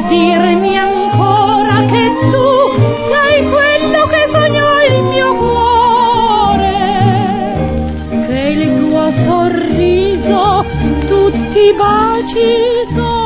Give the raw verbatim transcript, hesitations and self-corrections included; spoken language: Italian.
dirmi ancora che tu sei quello che sognò il mio cuore, che il tuo sorriso tutti i baci sono.